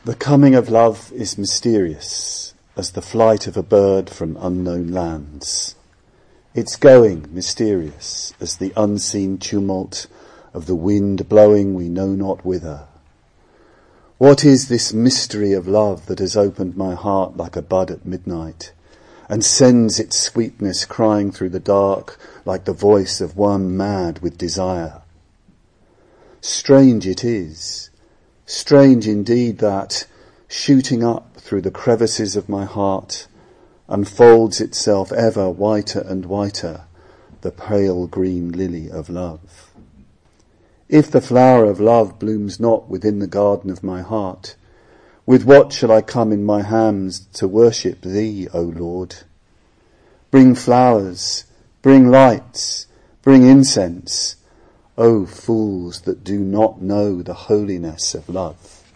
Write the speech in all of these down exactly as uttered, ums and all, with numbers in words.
The coming of love is mysterious as the flight of a bird from unknown lands. Its going mysterious as the unseen tumult of the wind blowing we know not whither. What is this mystery of love that has opened my heart like a bud at midnight and sends its sweetness crying through the dark like the voice of one mad with desire? Strange it is, strange indeed that, shooting up through the crevices of my heart, unfolds itself ever whiter and whiter, the pale green lily of love. If the flower of love blooms not within the garden of my heart, with what shall I come in my hands to worship thee, O Lord? Bring flowers, bring lights, bring incense, O fools that do not know the holiness of love.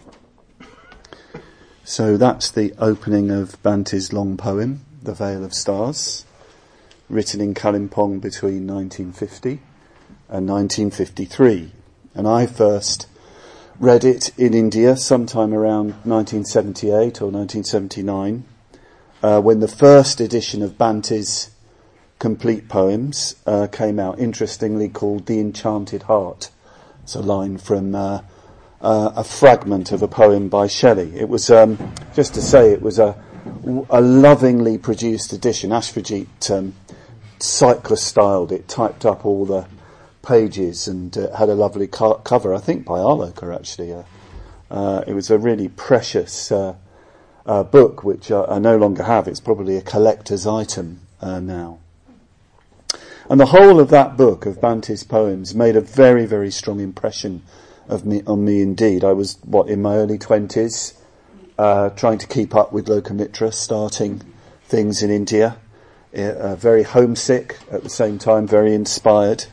So that's the opening of Bante's long poem, The Veil of Stars, written in Kalimpong between nineteen fifty and nineteen fifty-three. And I first read it in India sometime around nineteen seventy-eight or nineteen seventy-nine, uh, when the first edition of Bante's complete poems uh, came out, interestingly called The Enchanted Heart. It's a line from uh, uh, a fragment of a poem by Shelley. It was, um, just to say, it was a, a lovingly produced edition. Ashfajit um, cyclist styled it, typed up all the pages and uh, had a lovely co- cover, I think by Arloker actually. Uh, uh, it was a really precious uh, uh, book, which uh, I no longer have. It's probably a collector's item uh, now. And the whole of that book of Bante's poems made a very, very strong impression of me on me indeed. I was, what, in my early twenties, uh, trying to keep up with Lokamitra, starting things in India, uh, very homesick at the same time, very inspired.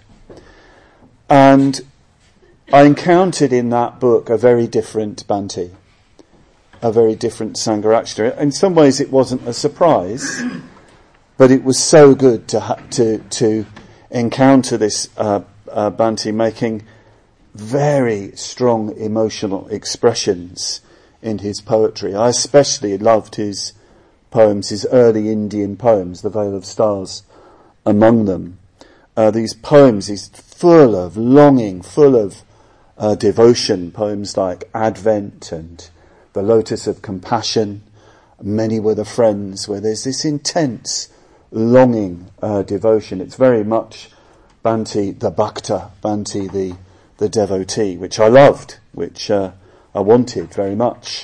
And I encountered in that book a very different Bante, a very different Sangharakshita. In some ways it wasn't a surprise, but it was so good to ha- to to encounter this uh, uh, Bante making very strong emotional expressions in his poetry. I especially loved his poems, his early Indian poems, The Veil of Stars among them. Uh, these poems, he's full of longing, full of uh, devotion, poems like Advent and The Lotus of Compassion, Many Were the Friends, where there's this intense longing uh, devotion. It's very much Bante the Bhakta, Bante the, the devotee, which I loved, which uh, I wanted very much.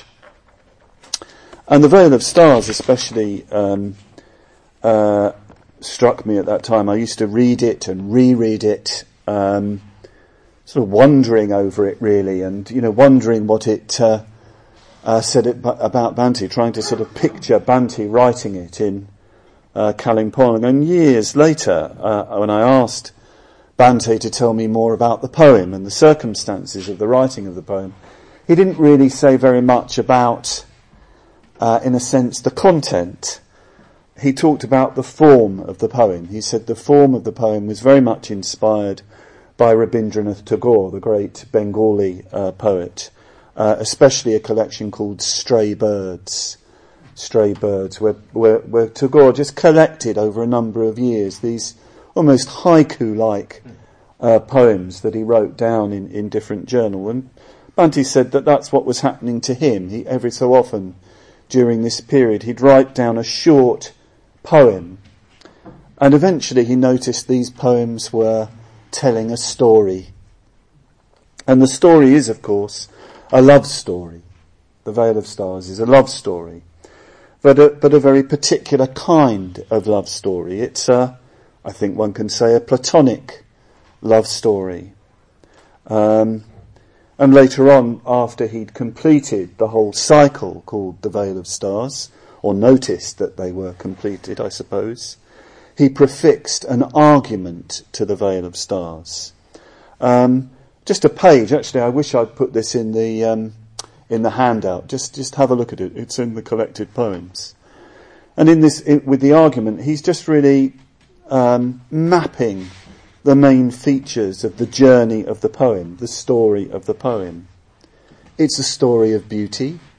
And The Veil of Stars especially um, uh, struck me at that time. I used to read it and reread it, um, sort of wondering over it really, and, you know, wondering what it uh, uh, said it, about Bante, trying to sort of picture Bante writing it in Uh, Kalimpong. And years later, uh, when I asked Bante to tell me more about the poem and the circumstances of the writing of the poem, he didn't really say very much about, uh, in a sense, the content. He talked about the form of the poem. He said the form of the poem was very much inspired by Rabindranath Tagore, the great Bengali uh, poet, uh, especially a collection called Stray Birds. Stray Birds, where, where, where Tagore just collected over a number of years these almost haiku-like uh, poems that he wrote down in, in different journals. And Bante said that that's what was happening to him. He, every so often during this period, he'd write down a short poem, and eventually he noticed these poems were telling a story. And the story is, of course, a love story. The Veil of Stars is a love story. But a, but a very particular kind of love story. It's a, I think one can say, a platonic love story. Um, and later on, after he'd completed the whole cycle called The Veil of Stars, or noticed that they were completed, I suppose, he prefixed an argument to The Veil of Stars. Um, just a page, actually, I wish I'd put this in the... Um, in the handout. Just just have a look at it. It's in the collected poems. And in this, in, with the argument, he's just really um, mapping the main features of the journey of the poem, the story of the poem. It's a story of beauty.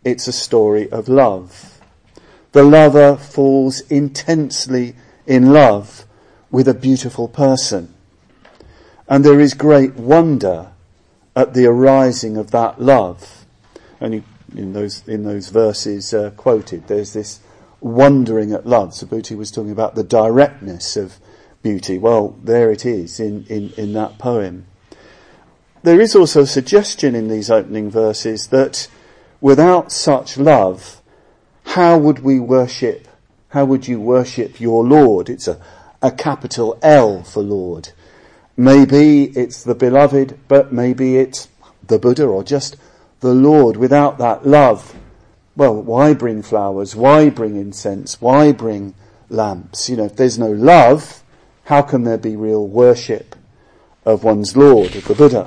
it's a story of love. The lover falls intensely in love with a beautiful person. And there is great wonder at the arising of that love. And in those, in those verses uh, quoted, there's this wondering at love. Subhuti was talking about the directness of beauty. Well, there it is in, in, in that poem. There is also a suggestion in these opening verses that without such love, how would we worship, how would you worship your Lord? It's a, a capital L for Lord. Maybe it's the beloved, but maybe it's the Buddha or just the Lord. Without that love, well, why bring flowers? Why bring incense? Why bring lamps? You know, if there's no love, how can there be real worship of one's Lord, of the Buddha?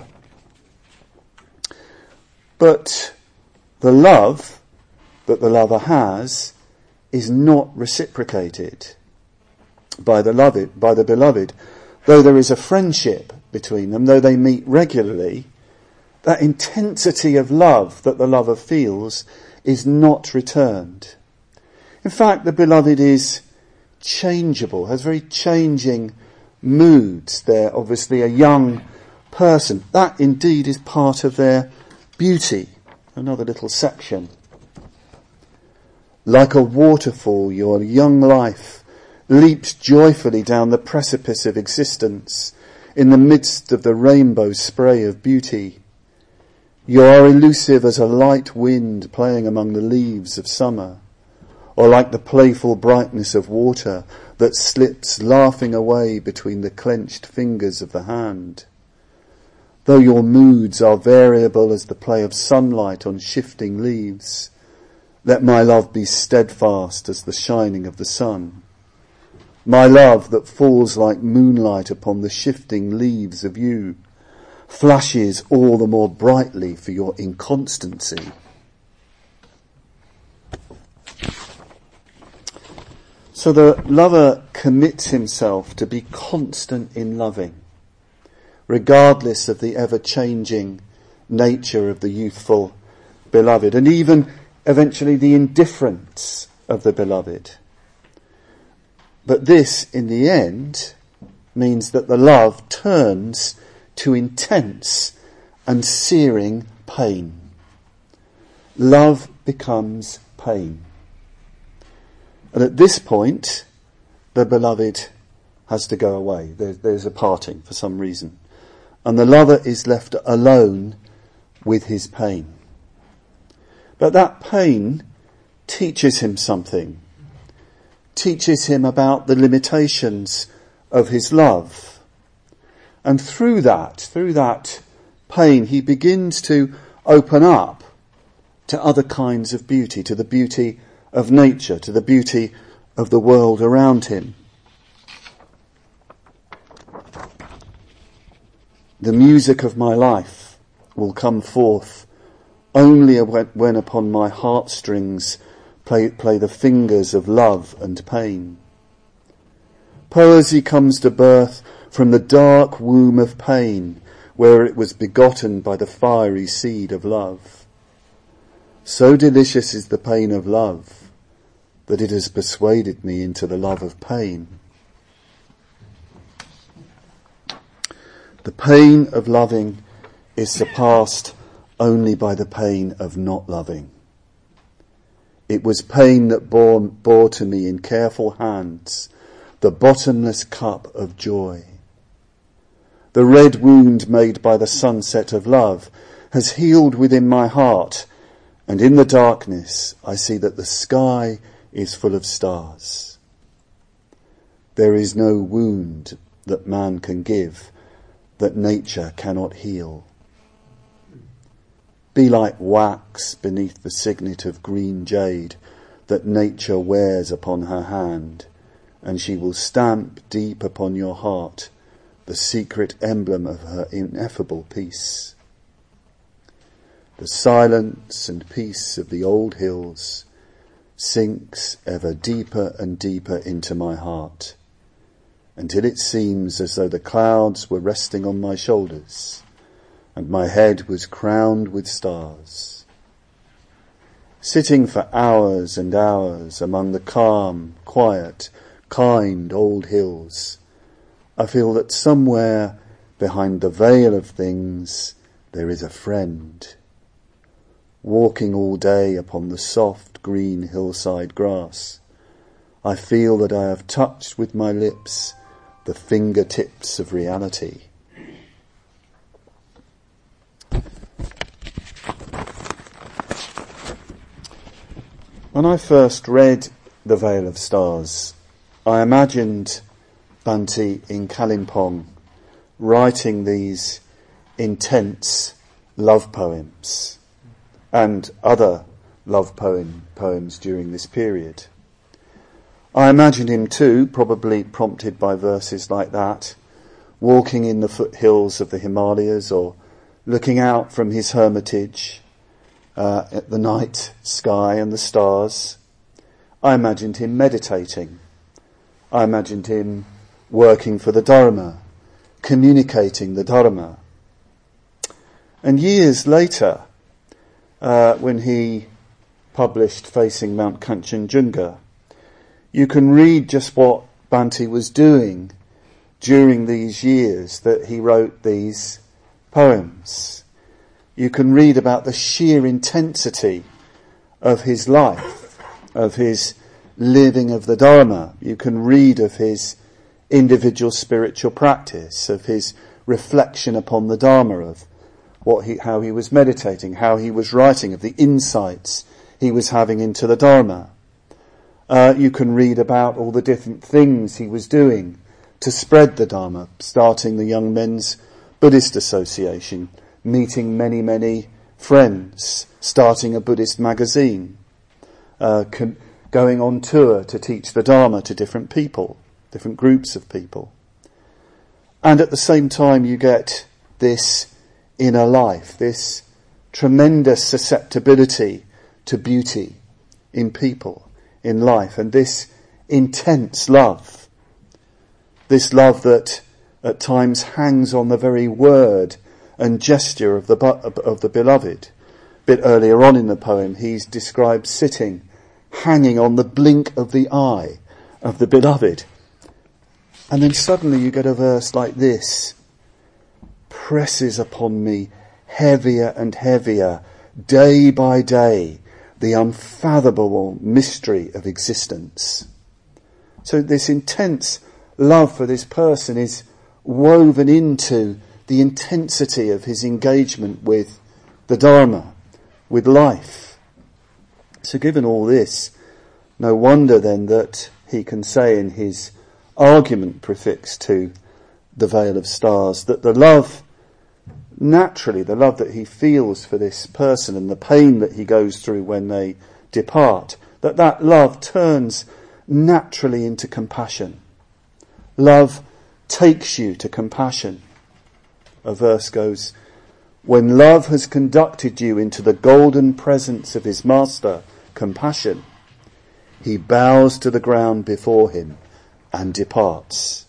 But the love that the lover has is not reciprocated by the loved, by the beloved. Though there is a friendship between them, though they meet regularly, that intensity of love that the lover feels is not returned. In fact, the beloved is changeable, has very changing moods. They're obviously a young person. That indeed is part of their beauty. Another little section. Like a waterfall, your young life leaps joyfully down the precipice of existence in the midst of the rainbow spray of beauty. You are elusive as a light wind playing among the leaves of summer, or like the playful brightness of water that slips laughing away between the clenched fingers of the hand. Though your moods are variable as the play of sunlight on shifting leaves, let my love be steadfast as the shining of the sun. My love that falls like moonlight upon the shifting leaves of you flashes all the more brightly for your inconstancy. So the lover commits himself to be constant in loving, regardless of the ever-changing nature of the youthful beloved, and even eventually the indifference of the beloved. But this, in the end, means that the love turns to intense and searing pain. Love becomes pain. And at this point, the beloved has to go away. There, there's a parting for some reason. And the lover is left alone with his pain. But that pain teaches him something. Teaches him about the limitations of his love. And through that, through that pain, he begins to open up to other kinds of beauty, to the beauty of nature, to the beauty of the world around him. The music of my life will come forth only when upon my heartstrings Play, play the fingers of love and pain. Poesy comes to birth from the dark womb of pain, where it was begotten by the fiery seed of love. So delicious is the pain of love, that it has persuaded me into the love of pain. The pain of loving is surpassed only by the pain of not loving. It was pain that bore, bore to me in careful hands the bottomless cup of joy. The red wound made by the sunset of love has healed within my heart, and in the darkness I see that the sky is full of stars. There is no wound that man can give that nature cannot heal. Be like wax beneath the signet of green jade that nature wears upon her hand, and she will stamp deep upon your heart the secret emblem of her ineffable peace. The silence and peace of the old hills sinks ever deeper and deeper into my heart, until it seems as though the clouds were resting on my shoulders, and my head was crowned with stars. sitting for hours and hours among the calm, quiet, kind old hills, I feel that somewhere behind the veil of things there is a friend, walking all day upon the soft green hillside grass. I feel that I have touched with my lips the fingertips of reality. When I first read The Veil of Stars, I imagined Bhante in Kalimpong writing these intense love poems and other love poem poems during this period. I imagined him too, probably prompted by verses like that, walking in the foothills of the Himalayas or looking out from his hermitage uh, at the night sky and the stars. I imagined him meditating. I imagined him working for the Dharma, communicating the Dharma. And years later, uh, when he published Facing Mount Kanchenjunga, you can read just what Bhante was doing during these years that he wrote these poems. You can read about the sheer intensity of his life, of his living of the Dharma. You can read of his individual spiritual practice, of his reflection upon the Dharma, of what he, how he was meditating, how he was writing, of the insights he was having into the Dharma. Uh, you can read about all the different things he was doing to spread the Dharma, starting the Young Men's Buddhist Association, meeting many, many friends, starting a Buddhist magazine, uh, con- going on tour to teach the Dharma to different people, different groups of people. And at the same time you get this inner life, this tremendous susceptibility to beauty in people, in life, and this intense love, this love that at times hangs on the very word and gesture of the of the beloved. A bit earlier on in the poem, he's described sitting, hanging on the blink of the eye of the beloved. And then suddenly you get a verse like this: presses upon me heavier and heavier, day by day, the unfathomable mystery of existence. So this intense love for this person is woven into the intensity of his engagement with the Dharma, with life. So given all this, no wonder then that he can say in his argument prefix to The Veil of Stars that the love, naturally, the love that he feels for this person and the pain that he goes through when they depart, that that love turns naturally into compassion. Love takes you to compassion. A verse goes, when love has conducted you into the golden presence of his master, compassion, he bows to the ground before him and departs.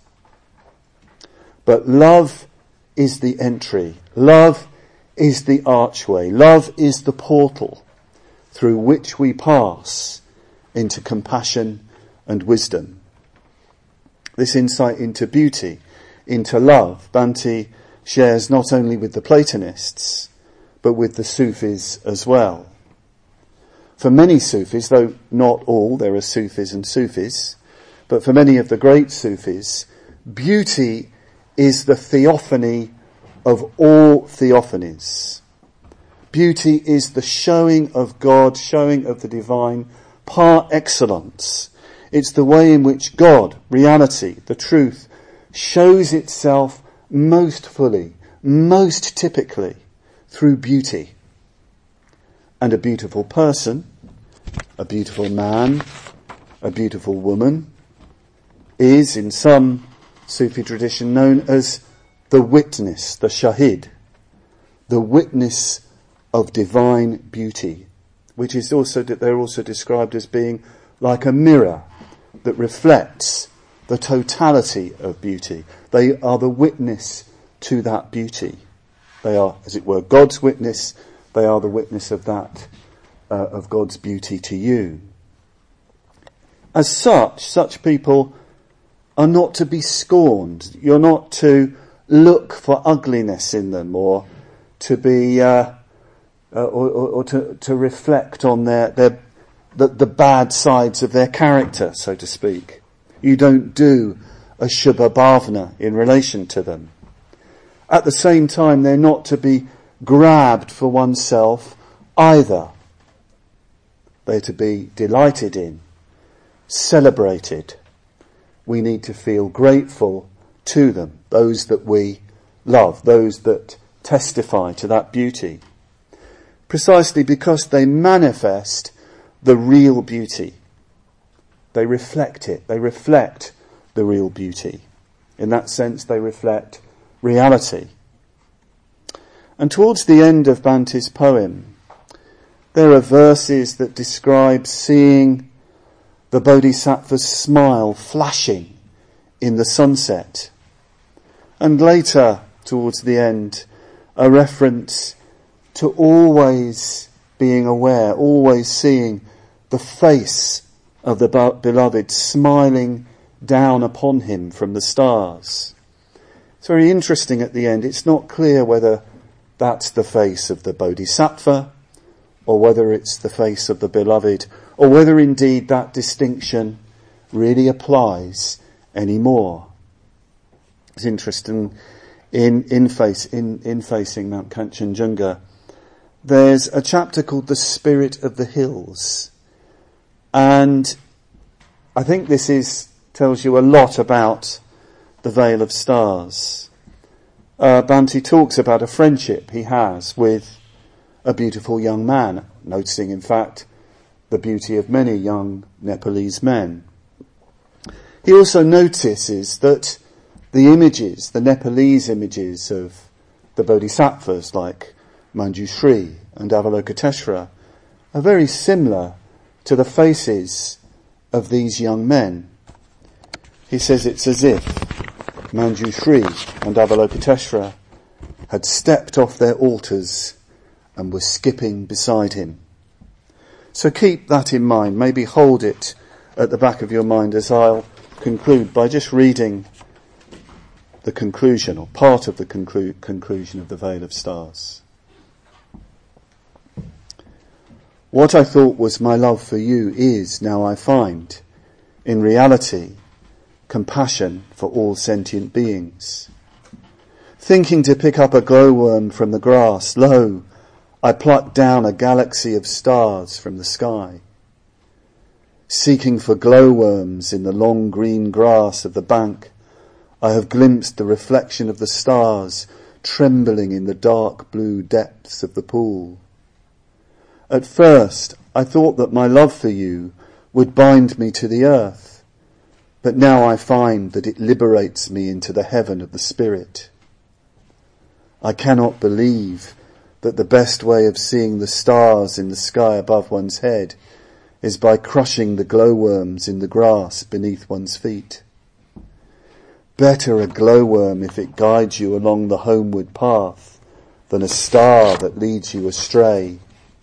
But love is the entry. Love is the archway. Love is the portal through which we pass into compassion and wisdom. This insight into beauty, into love, Bhante shares not only with the Platonists, but with the Sufis as well. For many Sufis, though not all, there are Sufis and Sufis, but for many of the great Sufis, beauty is the theophany of all theophanies. Beauty is the showing of God, showing of the divine par excellence. It's the way in which God, reality, the truth, shows itself most fully, most typically through beauty. And a beautiful person, a beautiful man, a beautiful woman is in some Sufi tradition known as the witness, the shahid, the witness of divine beauty, which is also, they're also described as being like a mirror that reflects the totality of beauty. They are the witness to that beauty. They are, as it were, God's witness. They are the witness of that uh, of God's beauty to you. As such, such people are not to be scorned. You're not to look for ugliness in them, or to be, uh, uh, or, or, or to, to reflect on their, their the, the bad sides of their character, so to speak. You don't do a Shubha Bhavna in relation to them. At the same time, they're not to be grabbed for oneself either. They're to be delighted in, celebrated. We need to feel grateful to them, those that we love, those that testify to that beauty, precisely because they manifest the real beauty. They reflect it. They reflect the real beauty. In that sense, they reflect reality. And towards the end of Bhante's poem, there are verses that describe seeing the Bodhisattva's smile flashing in the sunset. And later, towards the end, a reference to always being aware, always seeing the face of the beloved smiling down upon him from the stars. It's very interesting at the end. It's not clear whether that's the face of the Bodhisattva, or whether it's the face of the beloved, or whether indeed that distinction really applies anymore. It's interesting, in, in, face, in, in facing Mount Kanchenjunga, there's a chapter called The Spirit of the Hills. And I think this is tells you a lot about the Vale of Stars. Uh, Bhante talks about a friendship he has with a beautiful young man, noticing, in fact, the beauty of many young Nepalese men. He also notices that the images, the Nepalese images of the Bodhisattvas like Manjushri and Avalokiteshvara, are very similar to the faces of these young men. He says it's as if Manjushri and Avalokiteshvara had stepped off their altars and were skipping beside him. So keep that in mind. Maybe hold it at the back of your mind as I'll conclude by just reading the conclusion, or part of the conclu- conclusion of the Vale of Stars. What I thought was my love for you is, now I find, in reality, compassion for all sentient beings. Thinking to pick up a glowworm from the grass, lo, I plucked down a galaxy of stars from the sky. Seeking for glowworms in the long green grass of the bank, I have glimpsed the reflection of the stars trembling in the dark blue depths of the pool. At first, I thought that my love for you would bind me to the earth, but now I find that it liberates me into the heaven of the spirit. I cannot believe that the best way of seeing the stars in the sky above one's head is by crushing the glowworms in the grass beneath one's feet. Better a glowworm if it guides you along the homeward path than a star that leads you astray.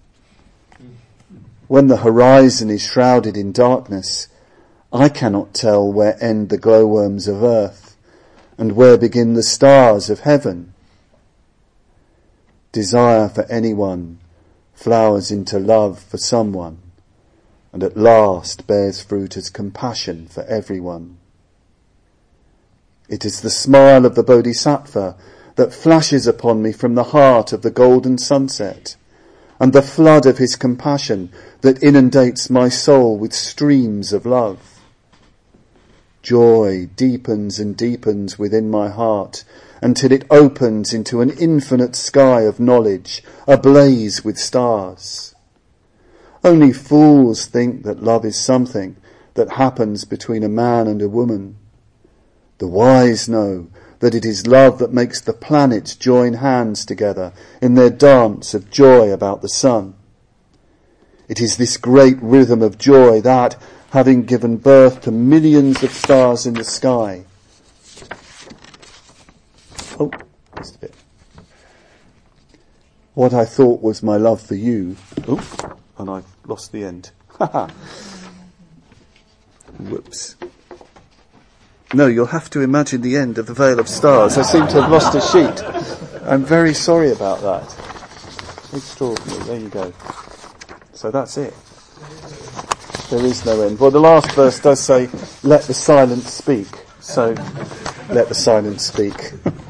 When the horizon is shrouded in darkness, I cannot tell where end the glowworms of earth and where begin the stars of heaven. Desire for anyone flowers into love for someone, and at last bears fruit as compassion for everyone. It is the smile of the Bodhisattva that flashes upon me from the heart of the golden sunset, and the flood of his compassion that inundates my soul with streams of love. Joy deepens and deepens within my heart until it opens into an infinite sky of knowledge, ablaze with stars. Only fools think that love is something that happens between a man and a woman. The wise know that it is love that makes the planets join hands together in their dance of joy about the sun. It is this great rhythm of joy that, having given birth to millions of stars in the sky, oh, just a bit. What I thought was my love for you, oh, and I've lost the end. Whoops. No, you'll have to imagine the end of the Vale of Stars. I seem to have lost a sheet. I'm very sorry about that. Extraordinary. There you go. So that's it. There is no end. Well, the last verse does say, let the silent speak. So, let the silent speak.